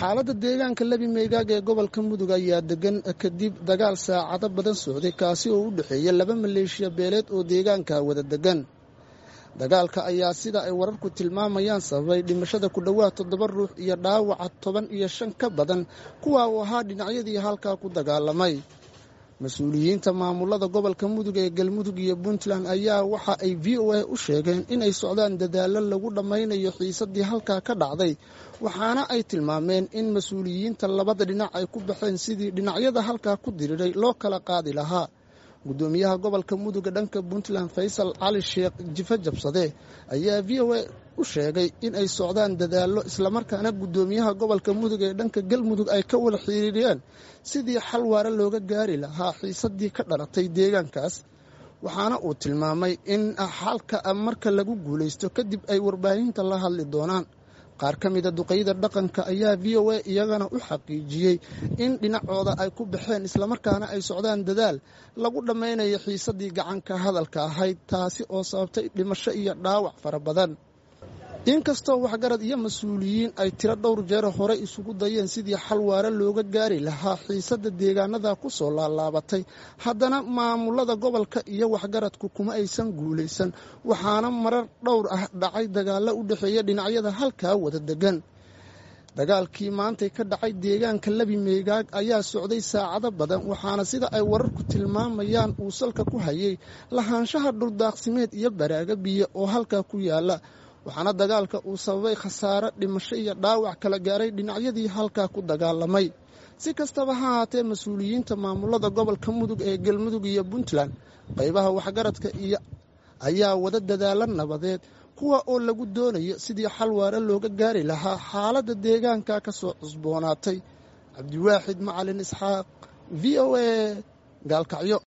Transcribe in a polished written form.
xaaladda deegaanka Labi Meegaag ee gobolka Mudug ayaa degan kadib dagaal saacado badan socday kaasi oo u dhaxeeya laba maleeshiya beeleed oo deegaanka wada degan. Dagaalka ayaa sida ay wararku tilmaamayaan sababay dhimashada ku dhawaad 7 ruux iyo dhaawaca 15 ka badan kuwa oo ahaa dhinacyadii halka ku dagaalamay. Mas'uuliyiinta maamulada gobolka Mudug ee Galmudug iyo Puntland ayaa waxa ay VOA u sheegeen in ay socdaan dadaalo lagu dhameynayo xiisadii halka ka dhacday, waxaana ay tilmaameen in mas'uuliyiinta labada dhinac ay ku baxeen sidii dhinacyada halka ku diriiray loo kala qaadi lahaa. Gudoomiyaha gobolka Mudug dhanka Puntland Faysal Cali Sheekh Jifa Jabsade ayaa VOA u sheegay in ay socdaan dadaalo isla markaana gudoomiyaha gobolka Mudug ee dhanka Galmudug ay ka wada xiriiriyeen sidii xal waara looga gaari lahaa xiisadii ka dhalatay deegaankaas, waxaana uu tilmaamay in xalka marka lagu guuleysto kadib ay warbaahinta la hadli doonaan. Qaar ka mid ah duqeyda dhaqanka ayaa VOA iyagana u xaqiijiyay in dhinacooda ay ku baxeen isla markaana ay socdaan dadaal lagu dhameynayo xiisadii gacanka hadalka ahayd taasi oo sababtay dhimasho iyo dhaawac fara badan. Inkastoo waxgarad iyo mas'uuliyiin ay tiro dhowr jeer hore isugu dayeen sidii xal waara looga gaari lahaa xiisadda deegaanada ku soo laalaabatay, haddana maamulada gobolka iyo waxgaradku kuma aysan guuleysan, waxaana marar dhowr ah dhacay dagaalo u dhaxeeya dhinacyada halka wada degan. Dagaalkii maanta ka dhacay deegaanka Labi Meegaag ayaa socday saacado badan, waxaana sida ay wararku tilmaamayaan uu salka ku hayay lahaanshaha dhul daaqsimeed iyo baraaga biyo oo halka ku yaala, waxaana dagaalka uu sababay khasaare dhimasho iyo dhaawac kala gaaray dhinacyadii halka ku dagaalamay. Si kastaba ha ahaatee, mas'uuliyiinta maamulada gobolka Mudug ee Galmudug iyo Puntland qaybaha waxgaradka ayaa wada dadaalo nabadeed kuwa oo lagu doonayo sidii xal waara looga gaari lahaa xaaladda deegaanka ka soo cusboonaatay. Cabdiwaaxid Macalin Isxaaq, VOA, Gaalkacyo.